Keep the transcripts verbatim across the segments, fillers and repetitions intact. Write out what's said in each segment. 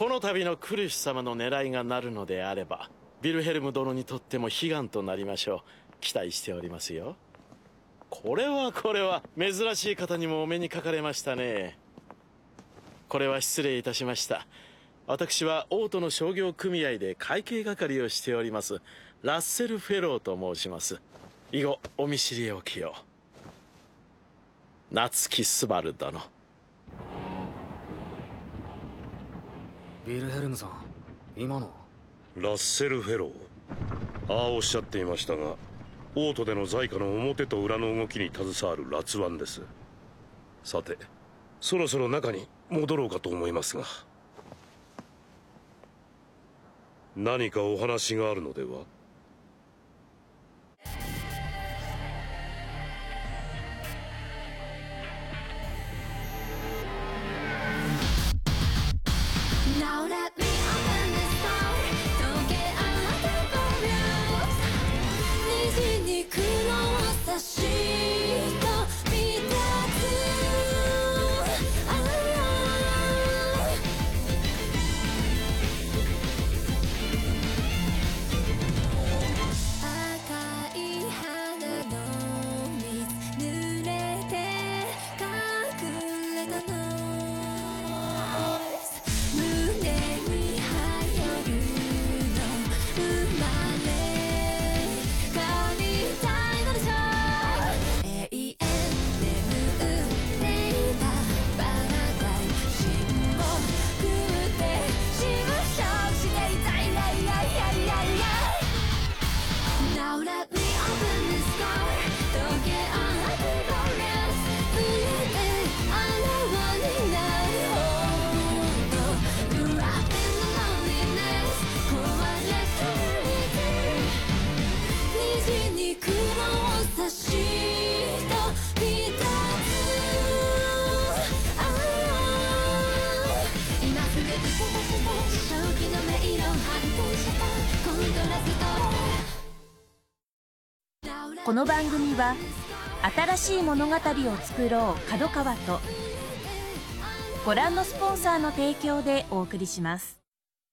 この度のクルシュ様の狙いがなるのであればビルヘルム殿にとっても悲願となりましょう。期待しておりますよ。これはこれは珍しい方にもお目にかかれましたね。これは失礼いたしました。私はオートの商業組合で会計係をしておりますラッセル・フェローと申します。以後お見知りおきを。夏木スバル殿。 ビルヘルムさん、今のラッセル・フェロー、ああおっしゃっていましたが、オートでの在家の表と裏の動きに携わるラツワンです。さてそろそろ中に戻ろうかと思いますが。何かお話があるのでは？ この番組は新しい物語を作ろう角川とご覧のスポンサーの提供でお送りします。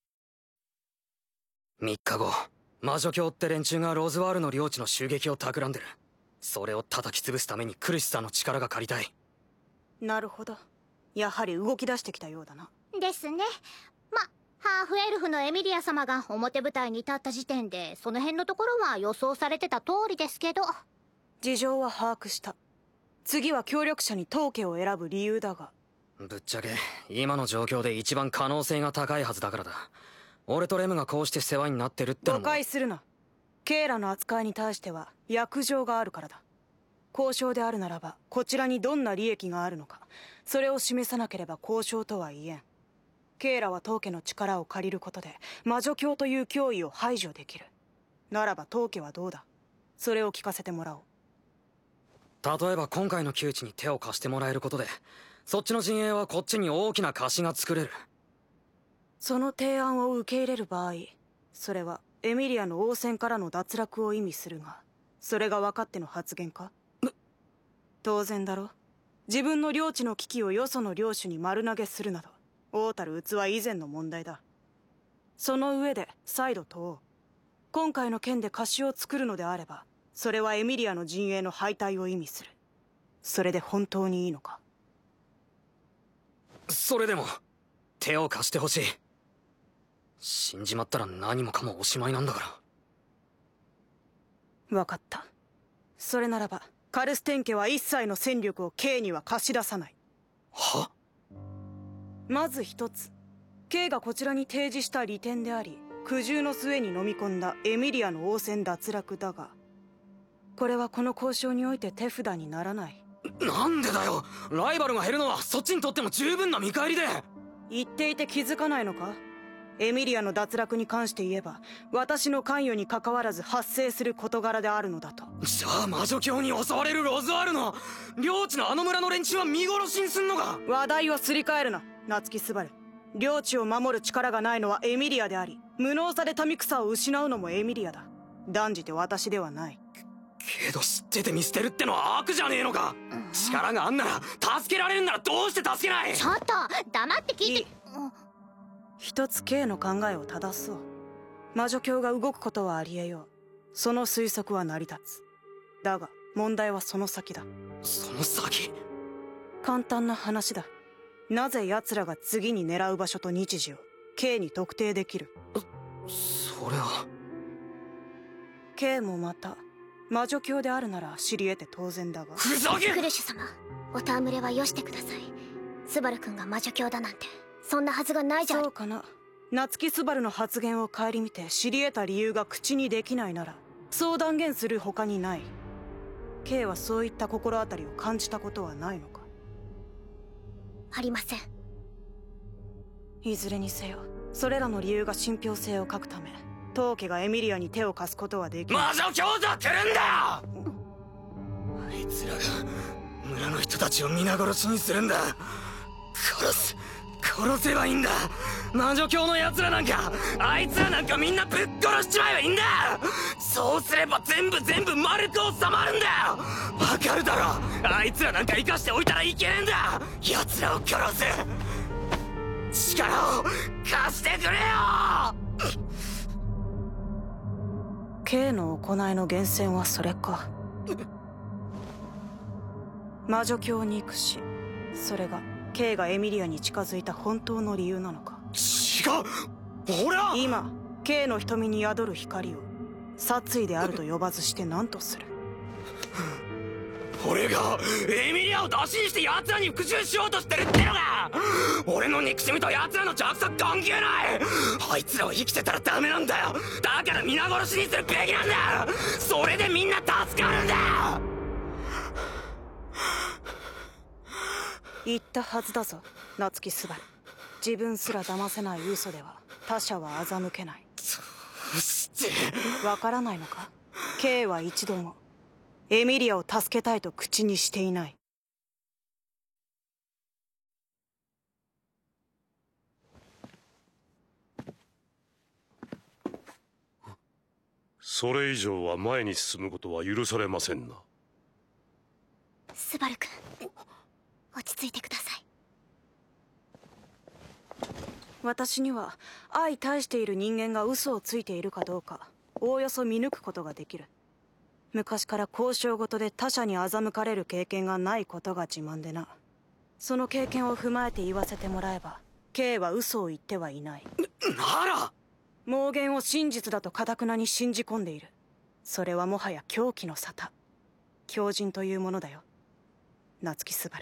みっかご、魔女教って連中がロズワールの領地の襲撃を企んでる。それを叩き潰すためにクルシさんの力が借りたい。 なるほど、やはり動き出してきたようだな。 ですね。ま、ハーフエルフのエミリア様が表舞台に立った時点でその辺のところは予想されてた通りですけど。 事情は把握した。次は協力者に当家を選ぶ理由だが、 ぶっちゃけ今の状況で一番可能性が高いはずだからだ。俺とレムがこうして世話になってるってのも。 誤解するな。ケイラの扱いに対しては約定があるからだ。交渉であるならばこちらにどんな利益があるのか、それを示さなければ交渉とは言えん。ケイラは当家の力を借りることで魔女教という脅威を排除できる。ならば当家はどうだ。それを聞かせてもらおう。 例えば今回の窮地に手を貸してもらえることで、そっちの陣営はこっちに大きな貸しが作れる。 その提案を受け入れる場合、それはエミリアの王戦からの脱落を意味するが、それが分かっての発言か？当然だろ。自分の領地の危機をよその領主に丸投げするなど、王たる器以前の問題だ。その上で再度問おう。今回の件で貸しを作るのであれば、それはエミリアの陣営の敗退を意味する。それで本当にいいのか？ それでも手を貸してほしい。死んじまったら何もかもおしまいなんだから。 分かった。それならばカルステン家は一切の戦力を K には貸し出さない。 は？ まず一つ、 K がこちらに提示した利点であり、苦渋の末に飲み込んだエミリアの王戦脱落だが、これはこの交渉において手札にならない。 なんでだよ。ライバルが減るのはそっちにとっても十分な見返りで。 言っていて気づかないのか？エミリアの脱落に関して言えば、私の関与に関わらず発生する事柄であるのだと。 じゃあ魔女教に襲われるロズワールの領地のあの村の連中は見殺しにすんのか？ 話題をすり替えるな、夏木スバル。領地を守る力がないのはエミリアであり、無能さで民草を失うのもエミリアだ。断じて私ではない。 けど知ってて見捨てるってのは悪じゃねえのか？力があんなら助けられるならどうして助けない？ ちょっと黙って聞いて。 一つ K の考えを正そう。魔女教が動くことはありえよう。その推測は成り立つ。だが問題はその先だ。 その先？ 簡単な話だ。なぜ奴らが次に狙う場所と日時を K に特定できる？ それは K もまた魔女教であるなら知り得て当然だが。 ふざけ！ クルシュ様、お戯れはよしてください。スバル君が魔女教だなんてそんなはずがないじゃん。 そうかな。夏木スバルの発言を顧みて知り得た理由が口にできないならそう断言する他にない。 K はそういった心当たりを感じたことはないのか？ ありません。 いずれにせよそれらの理由が信憑性を欠くため当家がエミリアに手を貸すことはできない。 魔女教と来るんだよ！あいつらが村の人たちを皆殺しにするんだ。殺す殺せばいいんだ。魔女教の奴らなんかあいつらなんかみんなぶっ殺しちまえばいいんだ。そうすれば全部全部丸く収まるんだよ。わかるだろ。あいつらなんか生かしておいたらいけねえんだ。奴らを殺す力を貸してくれよ。 K の行いの源泉はそれか。魔女教に行くし、それが K がエミリアに近づいた本当の理由なのか？ 違う。俺は今 K の瞳に宿る光を殺意であると呼ばずして何とする？ 俺がエミリアを出しにして奴らに復讐しようとしてるってのが。俺の憎しみと奴らの邪悪さ関係ない。あいつらは生きてたらダメなんだよ。だから皆殺しにするべきなんだよ。それでみんな助かるんだよ。 言ったはずだぞ夏木スバル。自分すら騙せない嘘では他者は欺けない。 どうしてわからないのか？ K は一度もエミリアを助けたいと口にしていない。 それ以上は前に進むことは許されませんな。 スバル君、落ち着いてください。 私には相対している人間が嘘をついているかどうかおおよそ見抜くことができる。昔から交渉ごとで他者に欺かれる経験がないことが自慢でな。その経験を踏まえて言わせてもらえば K は嘘を言ってはいない。 なら妄言を真実だと堅くなに信じ込んでいる。それはもはや狂気の沙汰。狂人というものだよ夏木スバル。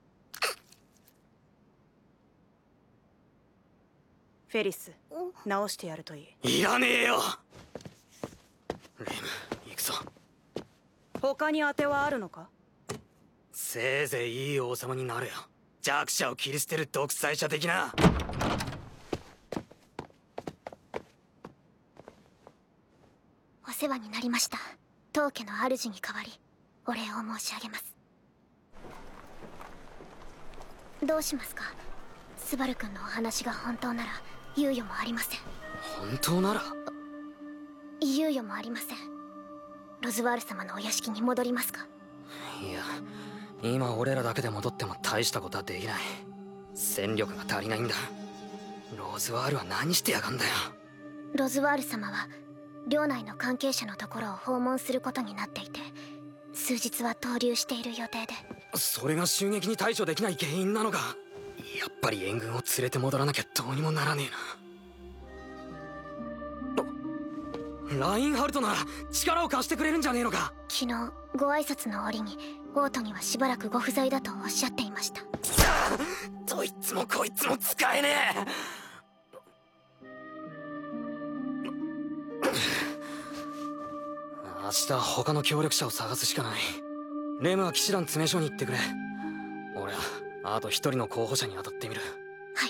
フェリス、直してやるといい。 いらねえよ。レム、行くぞ。 他に当てはあるのか？ せいぜいいい王様になれよ。弱者を切り捨てる独裁者的な。 お世話になりました。当家の主に代わりお礼を申し上げます。どうしますか？スバル君のお話が本当なら猶予もありません。 本当なら猶予もありません。ロズワール様のお屋敷に戻りますか？ いや、今俺らだけで戻っても大したことはできない。戦力が足りないんだ。ローズワールは何してやがんだよ。 ロズワール様は領内の関係者のところを訪問することになっていて、数日は逗留している予定で。 それが襲撃に対処できない原因なのか。やっぱり援軍を連れて戻らなきゃどうにもならねえな。ラインハルトなら力を貸してくれるんじゃねえのか。 昨日ご挨拶の折にオートにはしばらくご不在だとおっしゃっていました。 どいつもこいつも使えねえ。明日他の協力者を探すしかない。レムは騎士団詰め所に行ってくれ。俺はあと一人の候補者に当たってみる。 はい。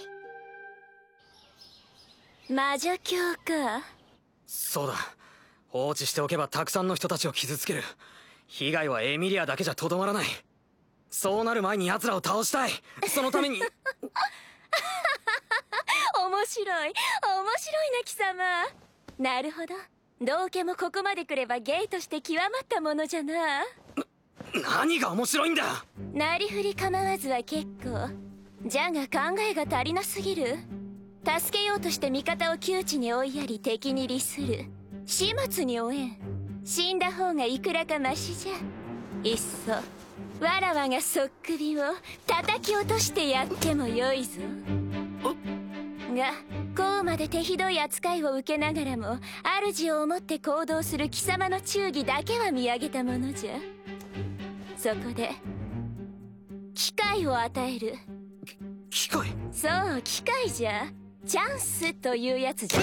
魔女教か。 そうだ。放置しておけばたくさんの人たちを傷つける。被害はエミリアだけじゃとどまらない。そうなる前に奴らを倒したい。そのために面白い面白いな貴様。なるほど、道家もここまで来ればゲイとして極まったものじゃな。 何が面白いんだ。 なりふり構わずは結構じゃが考えが足りなすぎる。 助けようとして味方を窮地に追いやり敵に利する始末に追えん。死んだ方がいくらかマシじゃ。いっそわらわがそっくりを叩き落としてやってもよいぞ。がこうまで手ひどい扱いを受けながらも主を思って行動する貴様の忠義だけは見上げたものじゃ。そこで機会を与える。 機械？ そう機会じゃ。チャンスというやつじゃ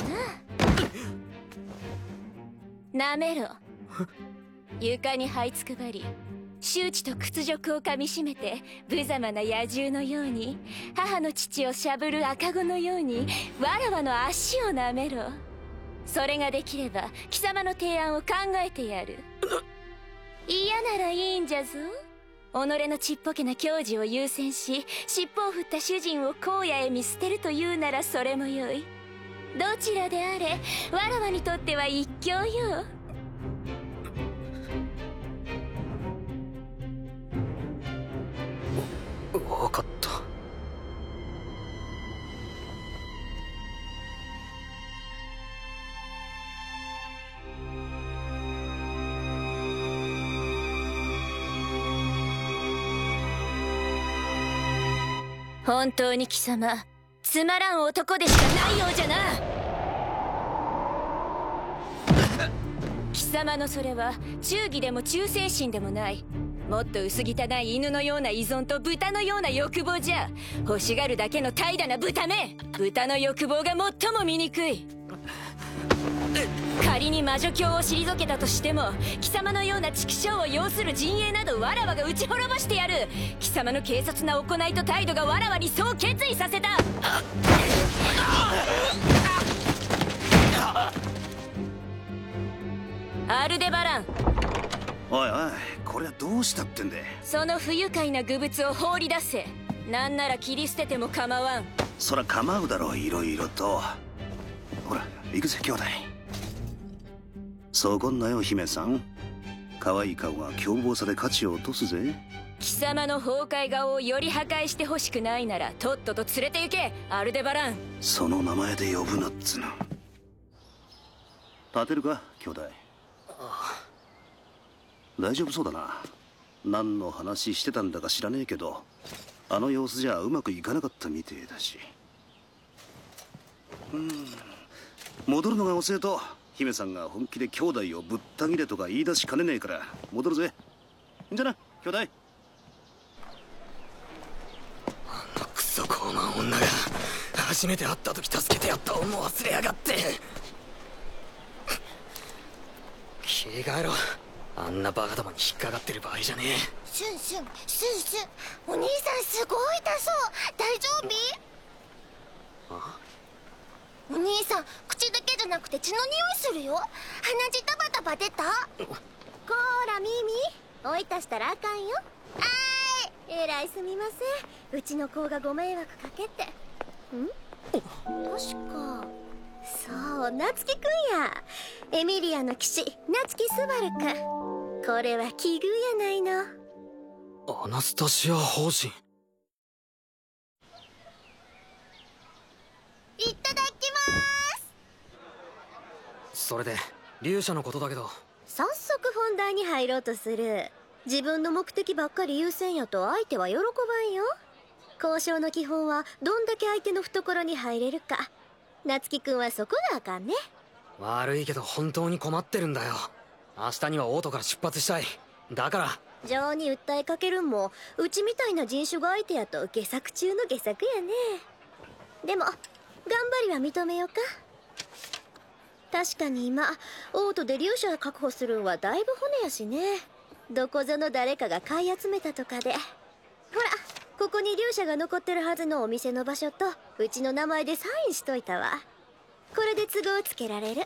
な。なめろ。床に這いつくばり周知と屈辱をかみしめて無様な野獣のように母の父をしゃぶる赤子のようにわらわの足をなめろ。それができれば貴様の提案を考えてやる。嫌ならいいんじゃぞ。己のちっぽけな矜持を優先し尻尾を振った主人を荒野へ見捨てるというならそれもよい。どちらであれわらわにとっては一興よ。 分かった。 本当に貴様つまらん男でしかないようじゃな。貴様のそれは忠義でも忠誠心でもない。もっと薄汚い犬のような依存と豚のような欲望じゃ。欲しがるだけの怠惰な豚め。豚の欲望が最も醜い。仮に魔女教を退けたとしても貴様のような畜生を要する陣営などわらわが打ち滅ぼしてやる。貴様の軽率な行いと態度がわらわにそう決意させた。アルデバラン。 おいおい、これはどうしたってんで。 その不愉快な愚物を放り出せ。なんなら切り捨てても構わん。 そら構うだろう、いろいろと。ほら行くぜ兄弟。そうこんなよ姫さん。可愛い顔が凶暴さで価値を落とすぜ。 貴様の崩壊顔をより破壊してほしくないならとっとと連れて行けアルデバラン。 その名前で呼ぶなっつの。立てるか兄弟。大丈夫そうだな。何の話してたんだか知らねえけどあの様子じゃうまくいかなかったみてえだし。うん戻るのが遅えと姫さんが本気で兄弟をぶった切れとか言い出しかねねえから戻るぜ。んじゃな兄弟。 あのクソ高慢女が初めて会った時助けてやった恩も忘れやがって。切り替えろ。あんなバカ玉に引っかかってる場合じゃねえ。 シュンシュンシュンシュン、お兄さんすごい痛そう。大丈夫？ あ？ お兄さん口だけじゃなくて血の匂いするよ。鼻血タバタバ出た。こーらミミ、おいたしたらあかんよ。あーい、えらいすみません。うちの子がご迷惑かけて。ん？確かそう夏樹くんや。エミリアの騎士夏樹スバルくん。これは奇遇やないの。 アナスタシア法人。 いただきます。 それで勇者のことだけど。 早速本題に入ろうとする。自分の目的ばっかり優先やと相手は喜ばんよ。交渉の基本はどんだけ相手の懐に入れるか。夏樹くんはそこがあかんね。 悪いけど本当に困ってるんだよ。明日にはオートから出発したい。だから情に訴えかけるんもうちみたいな人種が相手やと下作中の下作やね。でも頑張りは認めようか。確かに今オートで勇者を確保するんはだいぶ骨やしね。どこぞの誰かが買い集めたとかで。ほらここに勇者が残ってるはずのお店の場所とうちの名前でサインしといたわ。これで都合つけられる。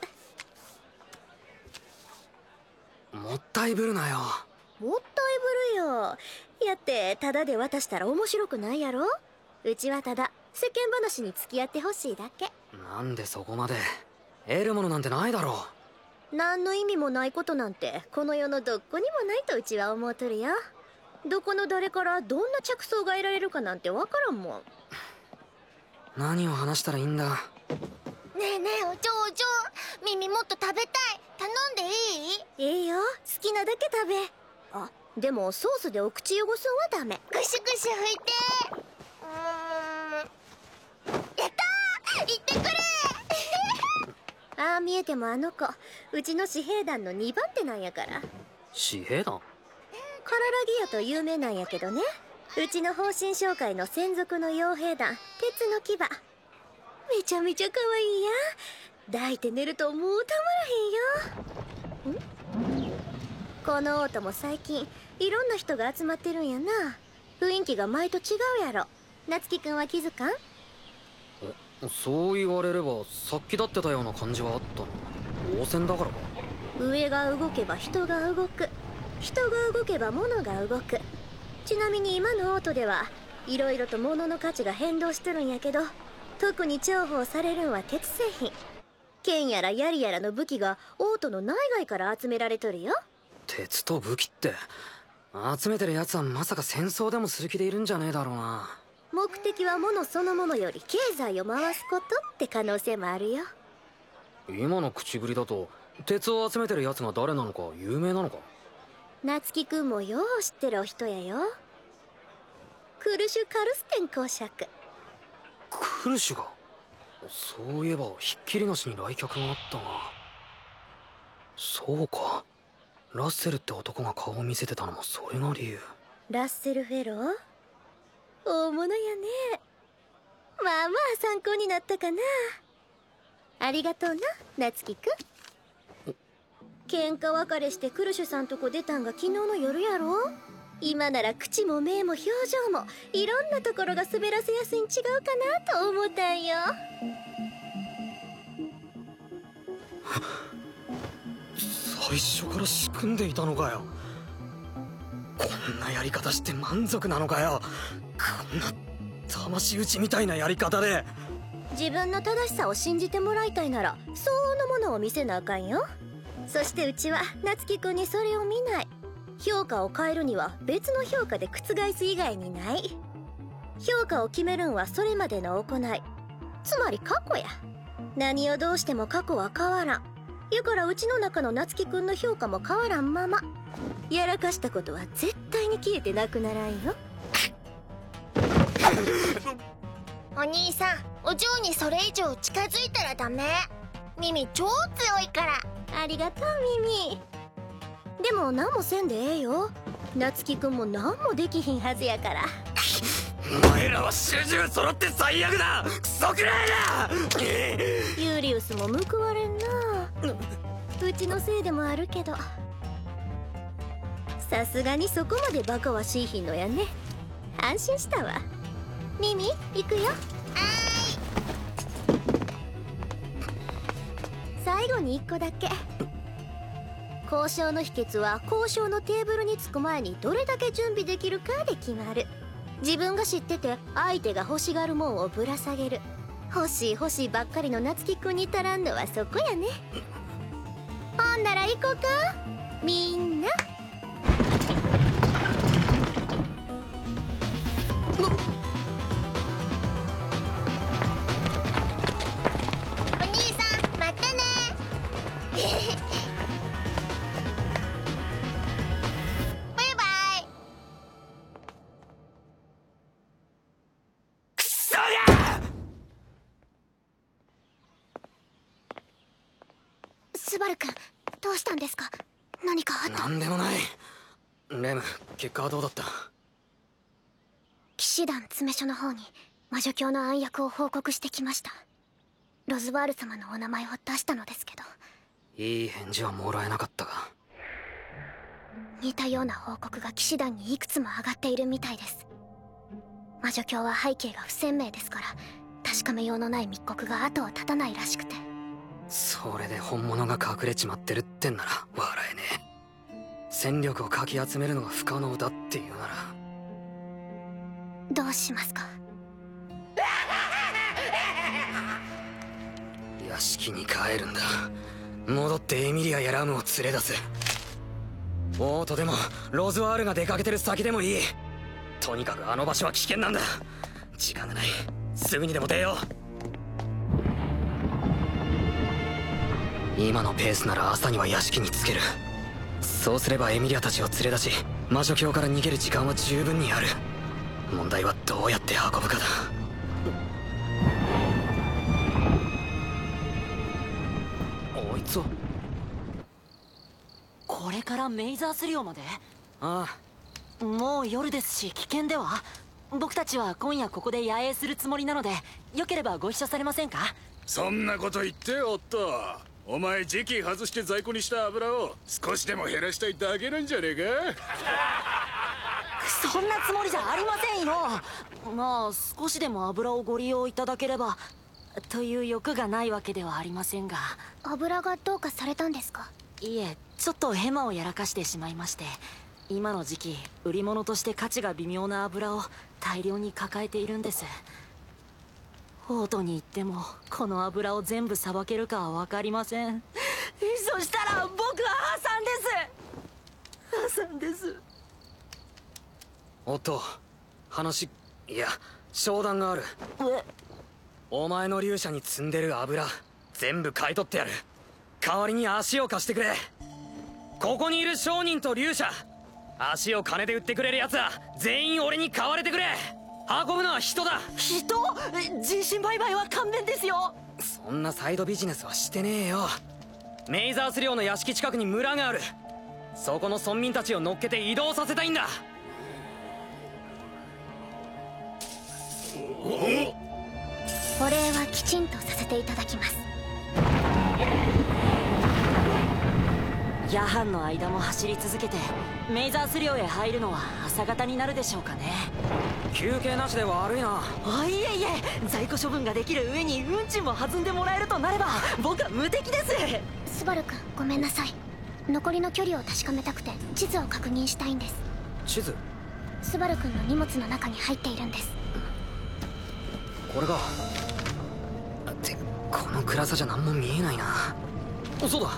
もったいぶるなよ。 もったいぶるよ。やってタダで渡したら面白くないやろ。うちはただ世間話に付き合ってほしいだけ。 なんでそこまで。得るものなんてないだろう。何の意味もないことなんてこの世のどこにもないとうちは思うとるよ。どこの誰からどんな着想が得られるかなんてわからんもん。 何を話したらいいんだ。 ねえねえ、お嬢お嬢、耳もっと食べたい。頼んでいい？いいよ、好きなだけ食べ。あ、でもソースでお口汚すんはダメ。ぐしゅぐしゅ拭いて。うーん、やったー、行ってくれああ見えてもあの子、うちの私兵団のにばん手なんやから。 私兵団？ カララギアと有名なんやけどね。うちの方針商会の専属の傭兵団、鉄の牙。めちゃめちゃ可愛いや。抱いて寝るともうたまらへんよ。ん？このオートも最近いろんな人が集まってるんやな。雰囲気が前と違うやろ。夏希くんは気づかん？ そう言われればさっきだってたような感じはあったな。応戦だからか。 上が動けば人が動く、人が動けば物が動く。ちなみに今のオートではいろいろと物の価値が変動しとるんやけど、特に重宝されるんは鉄製品。剣やら槍やらの武器がオートの内外から集められとるよ。 鉄と武器って集めてるやつはまさか戦争でもする気でいるんじゃねえだろうな。 目的は物そのものより経済を回すことって可能性もあるよ。 今の口ぶりだと鉄を集めてるやつが誰なのか有名なのか？ 夏希くんもよう知ってるお人やよ。クルシュ・カルステン公爵。 クルシュが？そういえばひっきりなしに来客があったな。そうか、ラッセルって男が顔を見せてたのもそれが理由。 ラッセルフェロー、大物やね。まあまあ参考になったかな。ありがとうな、夏希くん。喧嘩別れしてクルシュさんとこ出たんが昨日の夜やろ。今なら口も目も表情もいろんなところが滑らせやすいん違うかなと思ったんよ。 最初から仕組んでいたのかよ。こんなやり方して満足なのかよ。こんな魂打ちみたいなやり方で。 自分の正しさを信じてもらいたいなら相応のものを見せなあかんよ。そしてうちは夏希くんにそれを見ない。評価を変えるには別の評価で覆す以外にない。評価を決めるんはそれまでの行い、つまり過去や。何をどうしても過去は変わらん。やからうちの中の夏希くんの評価も変わらんまま。やらかしたことは絶対に消えてなくならんよ。 お兄さん、お嬢にそれ以上近づいたらダメ。耳超強いから。 ありがとう耳。でも何もせんでええよ。夏希くんも何もできひんはずやから。 お前らは主従揃って最悪だ。クソくらいだ。 ユーリウスも報われんな。うちのせいでもあるけど、さすがにそこまでバカはしいひんのやね。安心したわ。ミミ行くよ。最後に一個だけ。交渉の秘訣は交渉のテーブルに着く前にどれだけ準備できるかで決まる。自分が知ってて相手が欲しがるもんをぶら下げる。欲しい欲しいばっかりの夏希くんに足らんのはそこやね。ほんなら行こうかみんな。 お兄さんまたね。バイバイ。 クソが！ スバル君、どうしたんですか？何かあった？ なんでもない。レム、結果はどうだった？ 騎士団詰め所の方に魔女教の暗躍を報告してきました。ロズワール様のお名前を出したのですけど、 いい返事はもらえなかったが、 似たような報告が騎士団にいくつも上がっているみたいです。魔女教は背景が不鮮明ですから、確かめようのない密告が後を絶たないらしくて。 それで本物が隠れちまってるってんなら笑えねえ。戦力をかき集めるのが不可能だっていうならどうしますか？ 屋敷に帰るんだ。戻ってエミリアやラムを連れ出す。オートでもロズワールが出かけてる先でもいい。とにかくあの場所は危険なんだ。時間がない。 すぐにでも出よう。今のペースなら朝には屋敷に着ける。そうすればエミリアたちを連れ出し魔女境から逃げる時間は十分にある。問題はどうやって運ぶかだ。あいつはこれからメイザース領まで？ ああ、もう夜ですし危険では？僕たちは今夜ここで野営するつもりなので、よければご一緒されませんか？ そんなこと言っておっと、お前時期外して在庫にした油を少しでも減らしたいだけなんじゃねえか？ そんなつもりじゃありませんよ。まあ少しでも油をご利用いただければという欲がないわけではありませんが。 油がどうかされたんですか？ いえ、ちょっとヘマをやらかしてしまいまして、今の時期売り物として価値が微妙な油を大量に抱えているんです。オートに行ってもこの油を全部さばけるかは分かりません。そしたら僕は破産です。破産です。 おっと、話、いや商談がある。 え？ お前の竜舎に積んでる油全部買い取ってやる。代わりに足を貸してくれ。ここにいる商人と竜舎、足を金で売ってくれるやつは全員俺に買われてくれ。運ぶのは人だ。 人？人身売買は勘弁ですよ。 そんなサイドビジネスはしてねえよ。メイザース領の屋敷近くに村がある。そこの村民たちを乗っけて移動させたいんだ。 お礼はきちんとさせていただきます。 夜半の間も走り続けてメイザース領へ入るのは朝方になるでしょうかね。 休憩なしで悪いな。 あ、いえいえ、在庫処分ができる上に運賃も弾んでもらえるとなれば僕は無敵です。 スバル君、ごめんなさい。残りの距離を確かめたくて地図を確認したいんです。 地図？ スバル君の荷物の中に入っているんです。 これが。ってこの暗さじゃ何も見えないな。そうだ。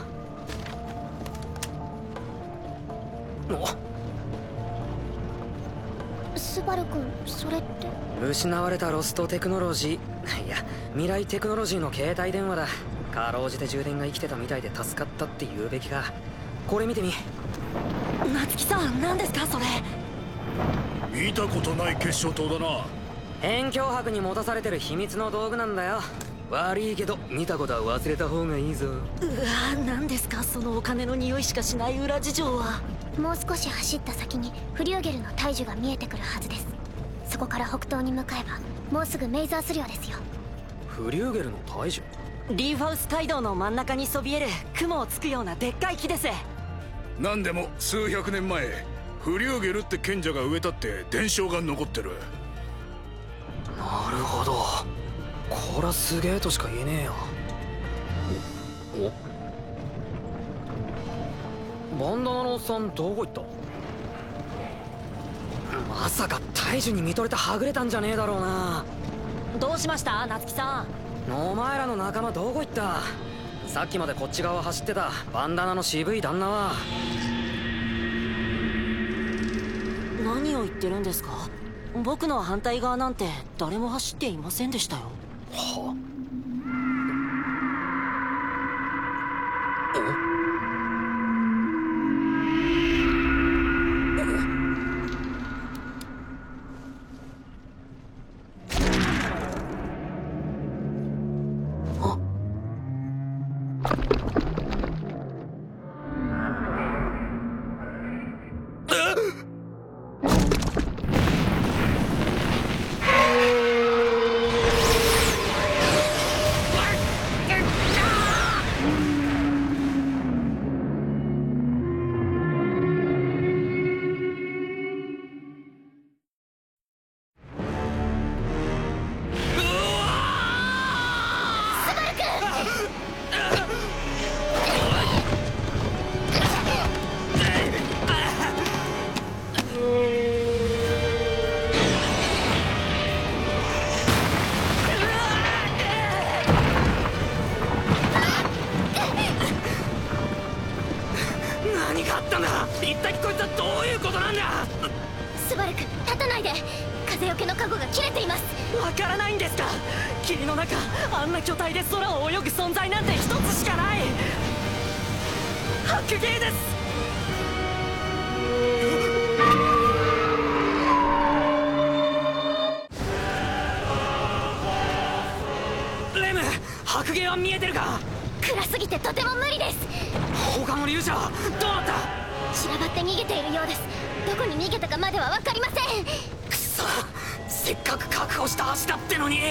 おスバル君、それって。 失われたロストテクノロジー、いや未来テクノロジーの携帯電話だ。かろうじて充電が生きてたみたいで助かったって言うべきか。これ見てみ。 夏木さん、何ですかそれ。 見たことない結晶灯だな。 辺境博に持たされてる秘密の道具なんだよ。悪いけど見たことは忘れた方がいいぞ。うわ、 何ですかそのお金の匂いしかしない裏事情は。 もう少し走った先にフリューゲルの大樹が見えてくるはずです。そこから北東に向かえばもうすぐメイザース領ですよ。 フリューゲルの大樹？ リーファウス街道の真ん中にそびえる雲をつくようなでっかい木です。 何でも数百年前フリューゲルって賢者が植えたって伝承が残ってる。 なるほど、こりゃすげえとしか言えねえよ。おバンダナのおっさんどこ行った？まさか大樹に見とれてはぐれたんじゃねえだろうな。 どうしました夏木さん。お前らの仲間どこ行った？さっきまでこっち側走ってたバンダナの渋い旦那は。 何を言ってるんですか？僕の反対側なんて誰も走っていませんでしたよ。 は？ スバル君、立たないで。 で風よけの加護が切れています。 わからないんですか？霧の中あんな巨体で空を泳ぐ存在なんて一つしかない。白芸です。 レム、白芸は見えてるか？ 暗すぎてとても無理です。 他の勇者はどうなった？ 散らばって逃げているようです。どこに逃げたかまでは分かりません。 くそ、せっかく確保した足だってのに。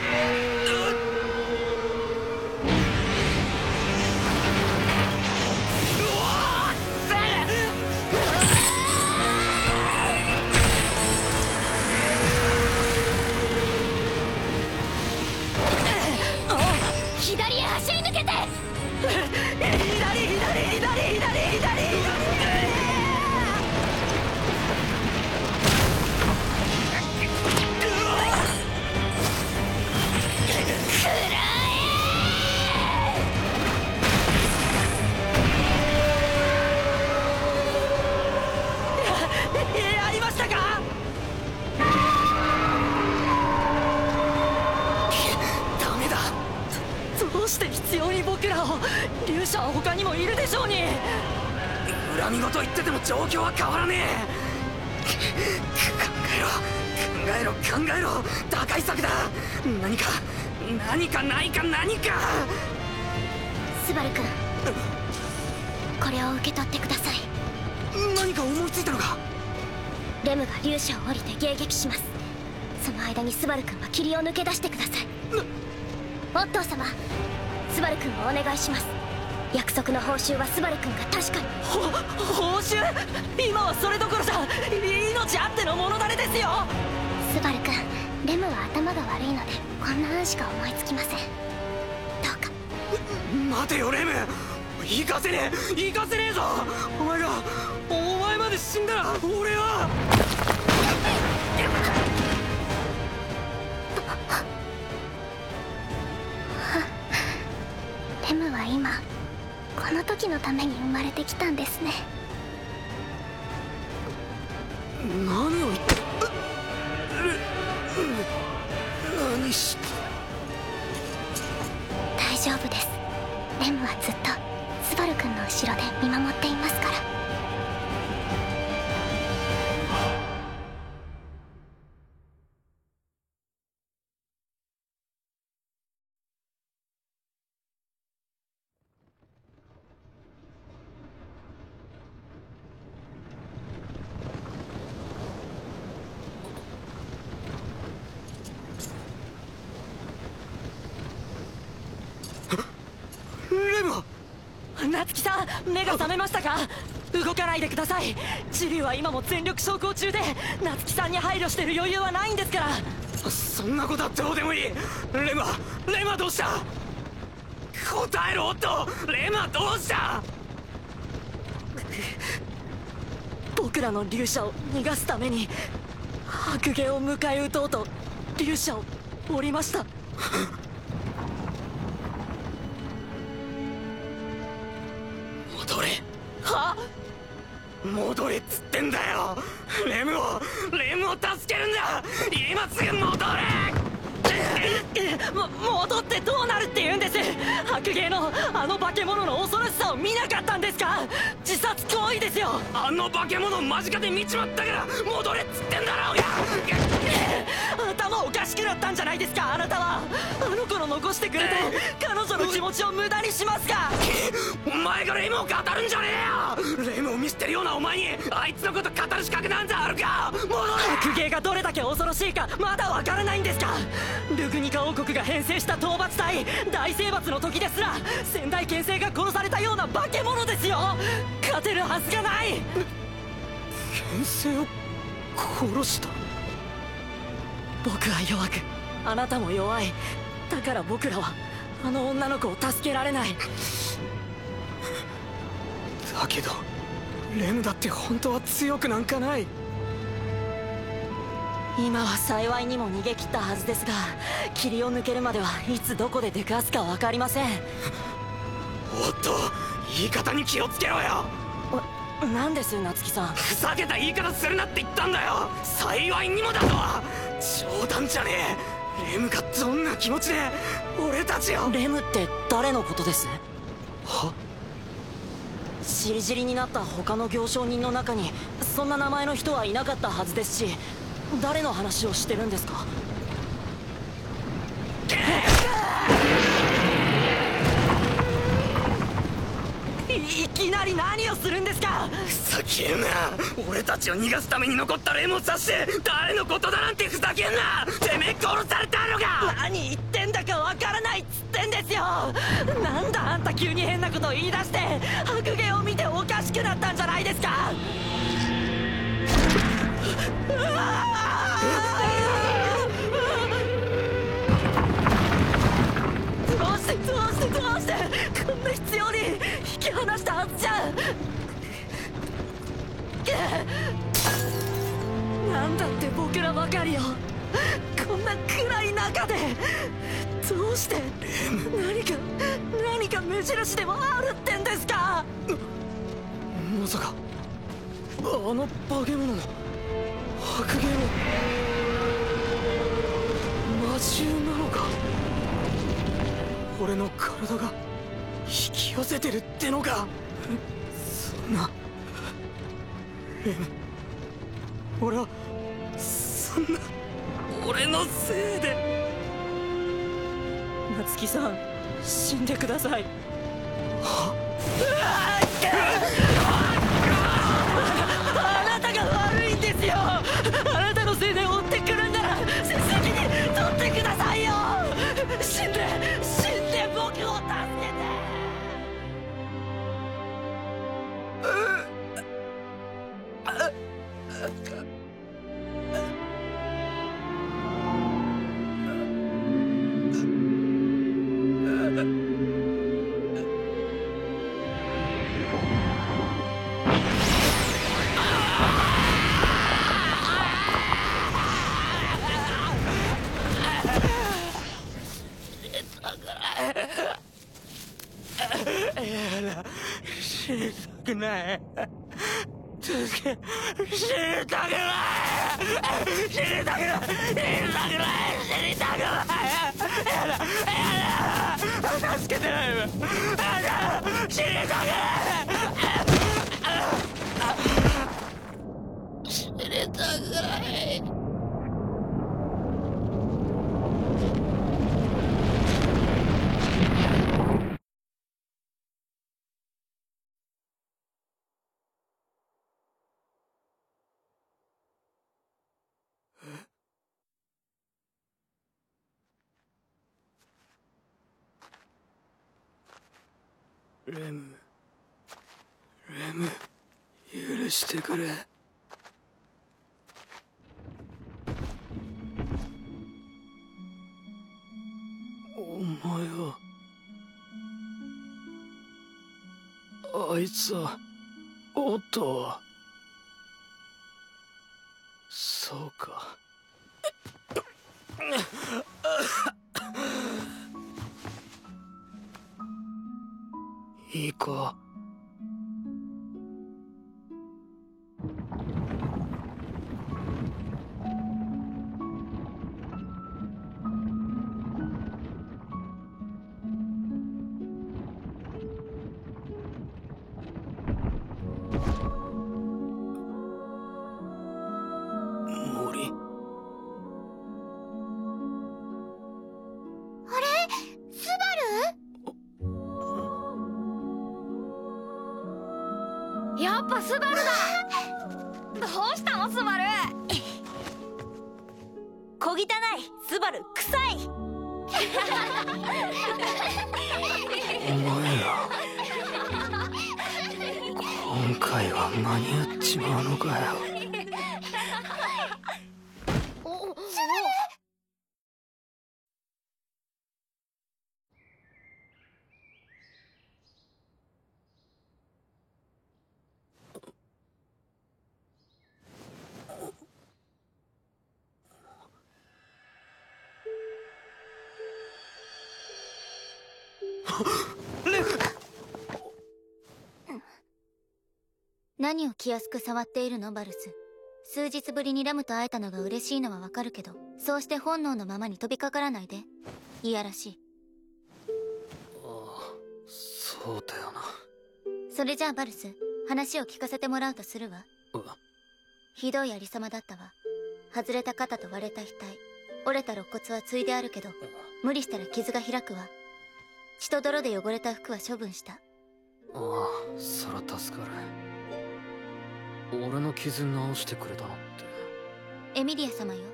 左へ走り抜けて。 左左左左左左。やりましたか？ ダメだ。 どうして必要に僕らを？勇者は他にもいるでしょうに。 恨み言言ってても状況は変わらねえ。考えろ考えろ考えろ。打開策だ。何か何かないか何か。 スバル君、これを受け取ってください。 何か思いついたのか？ レムが勇者を降りて迎撃します。その間にスバル君は霧を抜け出してください。オットー様、スバル君をお願いします。約束の報酬はスバル君が確かに。 ほ報酬？今はそれどころじゃ命あっての物種ですよ。 スバル君、レムは頭が悪いのでこんな案しか思いつきません。どうか。 待てよレム、行かせねえ行かせねえぞ。お前がお前まで死んだら俺は。 レムは今この時のために生まれてきたんですね。 何を言って。何し。 大丈夫です。レムはずっとスバル君の後ろで見守っていますから。 夏希さん、目が覚めましたか？動かないでください。チリュウは今も全力走行中で夏希さんに配慮してる余裕はないんですから。 そんなことはどうでもいい。レムはレムはどうした？答えろオット。レムはどうした？ 僕らの勇者を逃がすために白芸を迎え撃とうと勇者を降りました。 戻れ。 は？ 戻れっつってんだよ。レムをレムを助けるんだ。今すぐ戻れ。 も戻ってどうなるって言うんです？白芸のあの化け物の恐ろしさを見なかったんですか？自殺行為ですよ。 あの化け物間近で見ちまったから戻れっつってんだろうが。 頭おかしくなったんじゃないですか、あなたは。あの子の残してくれて彼女の気持ちを無駄にしますか？ お前がレムを語るんじゃねえよ。レムを見捨てるようなお前にあいつのこと語る資格なんざあるか。戻れ。 白芸がどれだけ恐ろしいかまだわからないんですか？ルグニカ王国が編成した討伐隊大征伐の時ですら先代剣聖が殺されたような化け物ですよ。勝てるはずがない。 剣聖を殺した？ 僕は弱くあなたも弱い。だから僕らはあの女の子を助けられない。 だけどレムだって本当は強くなんかない。 今は幸いにも逃げ切ったはずですが霧を抜けるまではいつどこで出くわすか分かりません。 おっと言い方に気をつけろよ。 何です夏希さん。 ふざけた言い方するなって言ったんだよ。幸いにもだと。冗談じゃねえ。レムがどんな気持ちで俺たちを。 レムって誰のことです？ は？ しりじりになった他の行商人の中にそんな名前の人はいなかったはずですし、誰の話をしてるんですか？いきなり何をするんですか？ ふざけんな。俺たちを逃がすために残ったレムを刺して誰のことだなんてふざけんな。てめえ殺されたのか。 何言ってんだかわからないっつってんですよ。なんだあんた急に変なこと言い出して、白芸を見ておかしくなったんじゃないですか。どうしてどうしてどうしてこんな必要に引き離したはずじゃ。なんだって僕らばかりをこんな暗い中で。どうして何か何か目印でもあるってんですか？ まさかあの化け物の白芸の魔獣なのか。俺の体が引き寄せてるってのか。そんなレム、俺はそんな俺のせいで。 夏希さん死んでください。 はあなたが悪いんですよ。あなたのせいで追ってくるんなら責任取ってくださいよ。死んで死んで僕を助けて。 死にたくない。助け、死にたくない死にたくない死にたくない死にたくない。やだやだ助けてない。やだ死にたくない死にたくない。レム、レム、許してくれ。お前は、あいつは、オットは、そうか。いいか。森。 あれ？スバル？やっぱスバルだ。どうしたのスバル？ 小汚いスバル臭い。 お前ら今回は間に合っちまうのかよ。 スバル？ 何を気安く触っているのバルス。数日ぶりにラムと会えたのが嬉しいのはわかるけど、そうして本能のままに飛びかからないで。いやらしい。 ああ、そうだよな。 それじゃあバルス、話を聞かせてもらうとするわ。ひどいありさまだったわ。外れた肩と割れた額、折れた肋骨はついであるけど、無理したら傷が開くわ。血と泥で汚れた服は処分した。 ああ、そら助かる。俺の傷直してくれたのってエミリア様よ。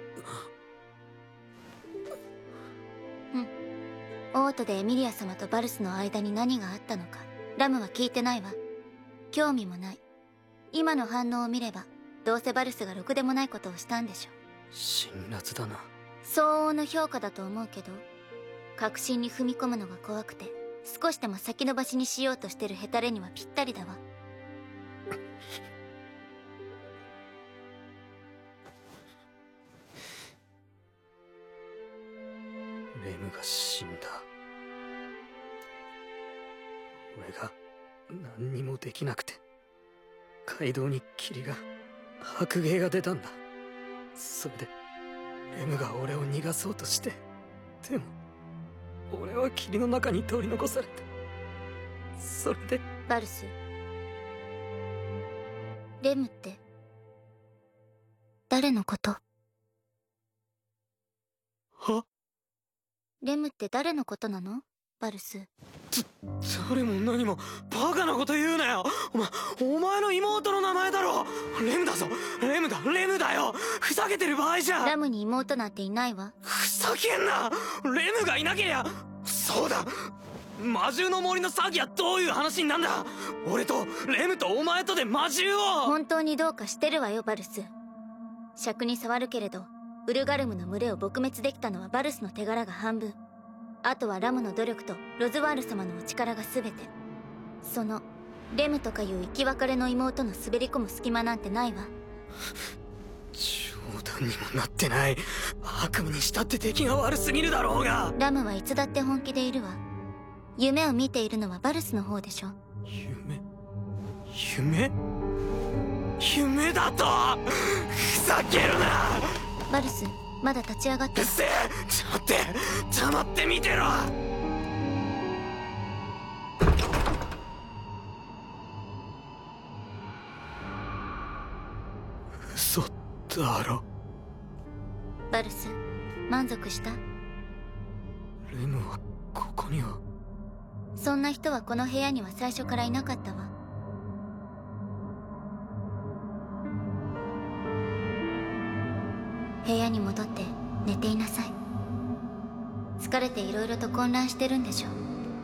うん。オートでエミリア様とバルスの間に何があったのかラムは聞いてないわ。興味もない。今の反応を見ればどうせバルスがろくでもないことをしたんでしょ。 辛辣だな。 相応の評価だと思うけど、確信に踏み込むのが怖くて少しでも先延ばしにしようとしてるヘタレにはぴったりだわ。 レムが死んだ。俺が何にもできなくて、街道に霧が、白芸が出たんだ。それでレムが俺を逃がそうとして、でも俺は霧の中に取り残されて、それでバルス、レムって誰のこと？ は？ レムって誰のことなのバルス？ 誰も何もバカなこと言うなよ。お前、お前の妹の名前だろ。レムだぞ。レムだ、レムだよ。ふざけてる場合じゃ。 ラムに妹なんていないわ。 ふざけんな。レムがいなけりゃ。そうだ、魔獣の森の詐欺はどういう話になんだ。俺とレムとお前とで魔獣を。 本当にどうかしてるわよバルス。尺に触るけれど、ウルガルムの群れを撲滅できたのはバルスの手柄が半分。あとはラムの努力とロズワール様のお力が全て。そのレムとかいう生き別れの妹の滑り込む隙間なんてないわ。 冗談にもなってない。悪夢にしたって敵が悪すぎるだろうが。 ラムはいつだって本気でいるわ。夢を見ているのはバルスの方でしょ。 夢？夢？夢だと？ふざけるな。 バルス、まだ立ち上がってる。 うっせえ。ちょ待って黙って見てろ。嘘だろ。 バルス、満足した？ レムはここには。 そんな人はこの部屋には最初からいなかったわ。部屋に戻って寝ていなさい。疲れていろいろと混乱してるんでしょ。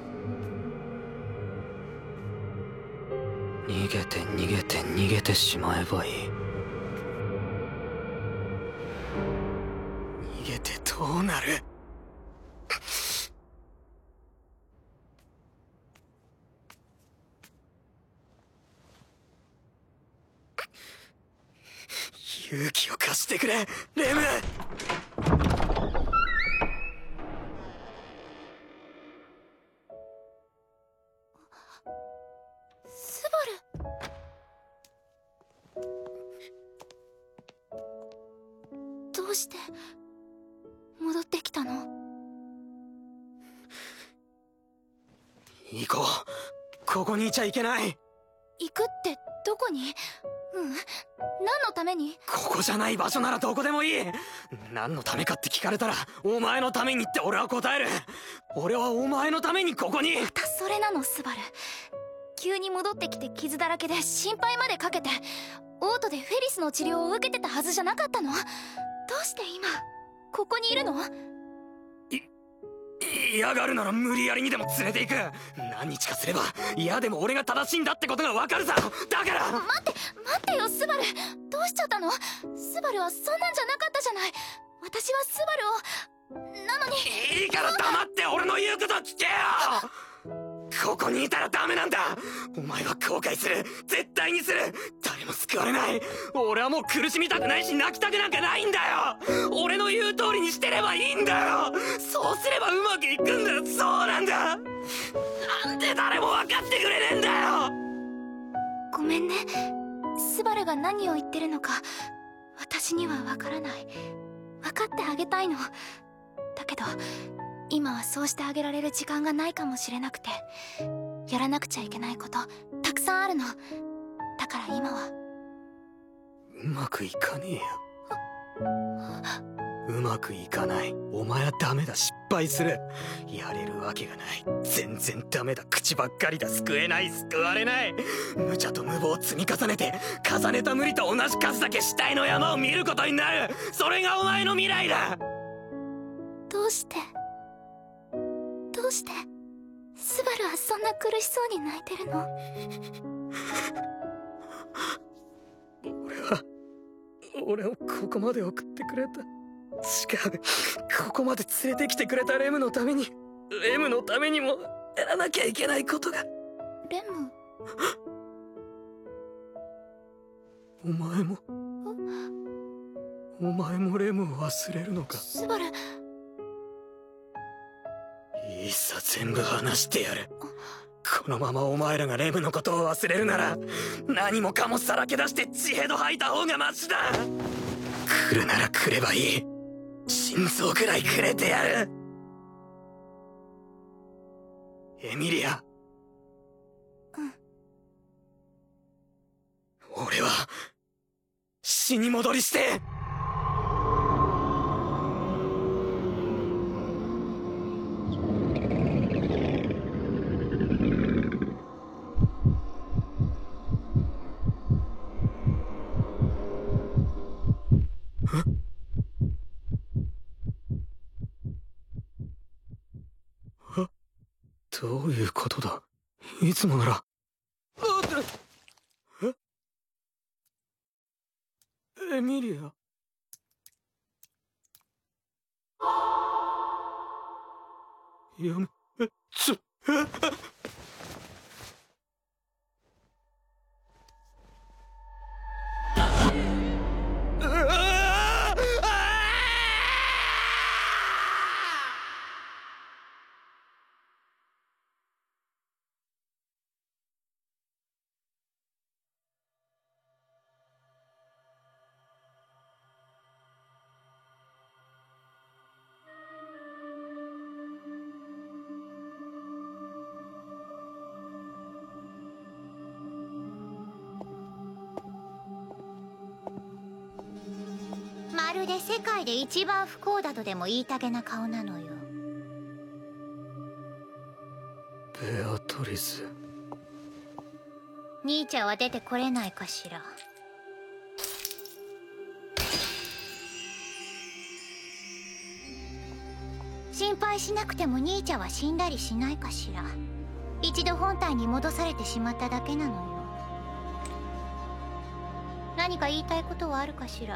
逃げて逃げて逃げてしまえばいい。逃げてどうなる。勇気を貸してくれレム。 スバル、どうして戻ってきたの？ 行こう。ここにいちゃいけない。 行くってどこに？うん、何のために？ ここじゃない場所ならどこでもいい。何のためかって聞かれたらお前のためにって俺は答える。俺はお前のためにここに。 またそれなのスバル。急に戻ってきて傷だらけで心配までかけて、オートでフェリスの治療を受けてたはずじゃなかったの？どうして今ここにいるの？ 嫌がるなら無理やりにでも連れて行く。何日かすれば嫌でも俺が正しいんだってことがわかるさ。だから待って待ってよスバル。どうしちゃったの？スバルはそんなんじゃなかったじゃない。私はスバルを。なのに。 いいから黙って俺の言うこと聞けよ。ここにいたらダメなんだ。お前は後悔する。絶対にする。誰も救われない。俺はもう苦しみたくないし泣きたくなんかないんだよ。俺の言う通りにしてればいいんだよ。そうすればうまくいくんだよ。そうなんだ。なんで誰も分かってくれねえんだよ。 ごめんねスバルが何を言ってるのか私にはわからない。分かってあげたいの。だけど今はそうしてあげられる時間がないかもしれなくて、やらなくちゃいけないことたくさんあるの。だから今はうまくいかねえよ。うまくいかない。お前はダメだ。失敗する。やれるわけがない。全然ダメだ。口ばっかりだ。救えない。救われない。無茶と無謀を積み重ねて、重ねた無理と同じ数だけ死体の山を見ることになる。それがお前の未来だ。 どうしてどうしてスバルはそんな苦しそうに泣いてるの？ 俺は俺をここまで送ってくれた。違う、ここまで連れてきてくれたレムのために、レムのためにもやらなきゃいけないことが。 レム？ お前もお前もレムを忘れるのか？ スバル。 いいさ、全部話してやる。このままお前らがレムのことを忘れるなら、何もかもさらけ出して血ヘド吐いた方がマシだ。来るなら来ればいい。心臓くらいくれてやる。エミリア。 うん。 俺は死に戻りしてどういうことだ。いつもなら。えエミリア。やめ、え、ちょ、えまるで世界で一番不幸だとでも言いたげな顔なのよ。 ベアトリス。 兄ちゃんは出てこれないかしら。心配しなくても兄ちゃんは死んだりしないかしら。一度本体に戻されてしまっただけなのよ。何か言いたいことはあるかしら。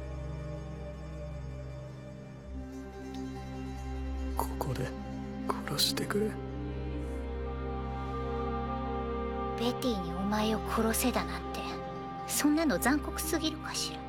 ここで殺してくれ。 ベティにお前を殺せだなんて、そんなの残酷すぎるかしら。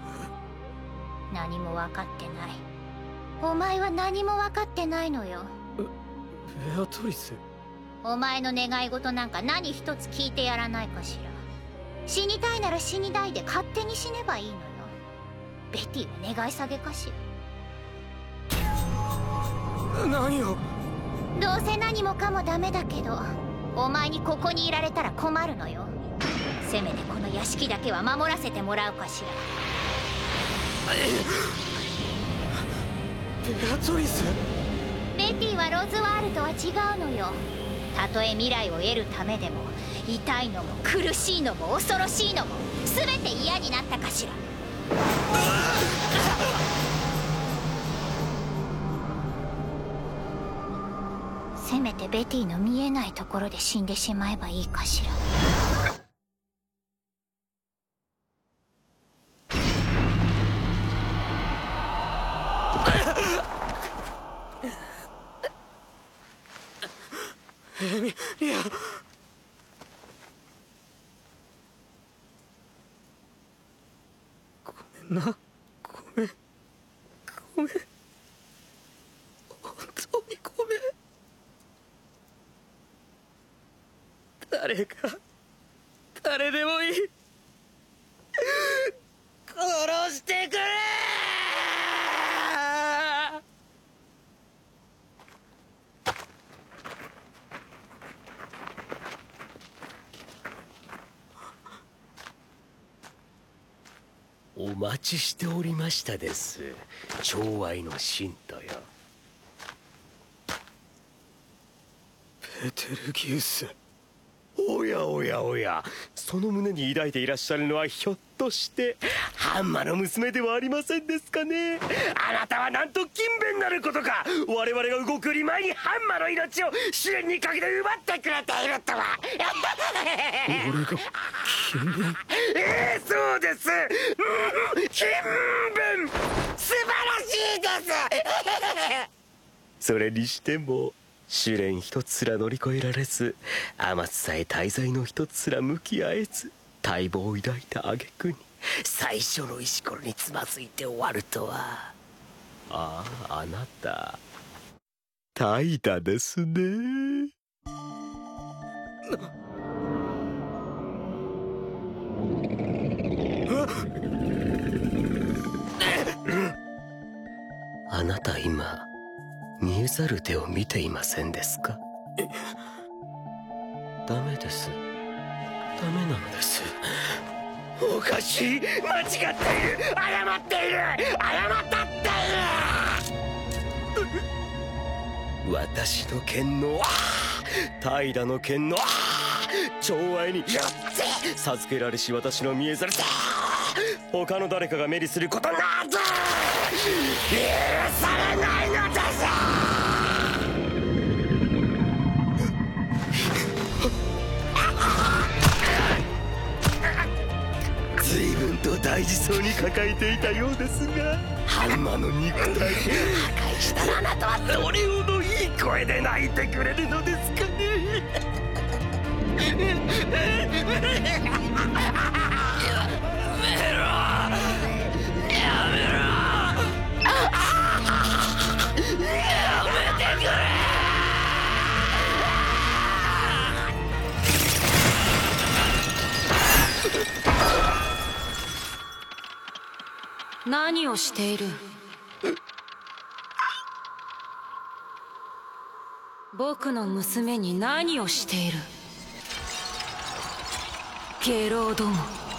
何も分かってない。お前は何も分かってないのよ。 ベアトリス。 お前の願い事なんか何一つ聞いてやらないかしら。死にたいなら死にたいで勝手に死ねばいいのよ。ベティは願い下げかしら。 何を。 どうせ何もかもダメだけど、お前にここにいられたら困るのよ。せめてこの屋敷だけは守らせてもらうかしら。 ベアトリス。 ベティはロズワールとは違うのよ。たとえ未来を得るためでも、痛いのも苦しいのも恐ろしいのも全て嫌になったかしら。せめてベティの見えないところで死んでしまえばいいかしら。 エミリア。ごめんな。ごめん。ごめん。本当にごめん。誰か誰でもいい。 してくれ。 お待ちしておりましたです、寵愛の信徒よ。 ペテルギウス。 おやおやおや、その胸に抱いていらっしゃるのはひょっとしてハンマの娘ではありませんですかね。あなたはなんと勤勉なることか。我々が動くより前にハンマの命を試練にかけて奪ってくれているとは。 俺が勤勉。 ええ、そうです、うん、勤勉、素晴らしいですそれにしても試練一つすら乗り越えられず、天津さえ大罪の一つすら向き合えず、待望を抱いた挙句に最初の石ころにつまずいて終わるとは。ああ、あなた怠惰ですね。あなた今見えざる手を見ていませんですか。ダメです、ダメなのです。おかしい、間違っている、謝っている、謝ったっている。私の剣の平の剣の寵愛によって授けられし私の見えざる手、他の誰かが目にすることなど許されないのです。随分と大事そうに抱えていたようですが、ハンマの肉体破壊したらあなたはどれほどいい声で泣いてくれるのですかね。やめろ、やめろ、やめてくれ。 何をしている。僕の娘に何をしている。下郎ども。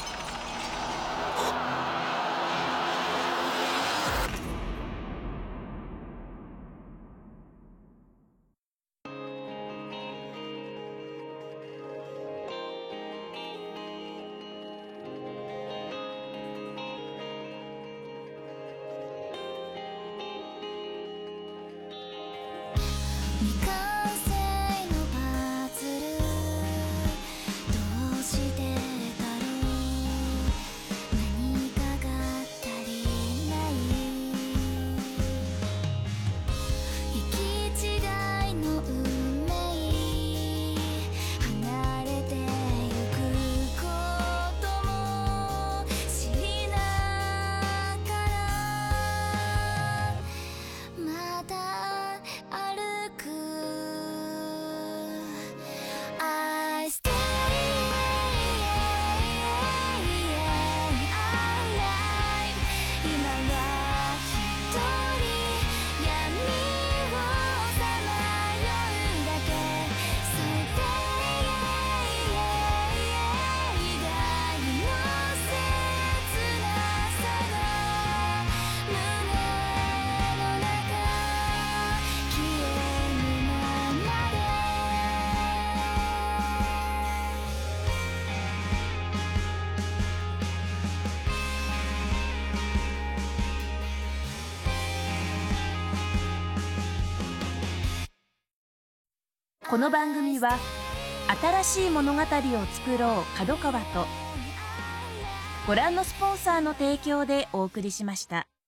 この番組は新しい物語を作ろう角川とご覧のスポンサーの提供でお送りしました。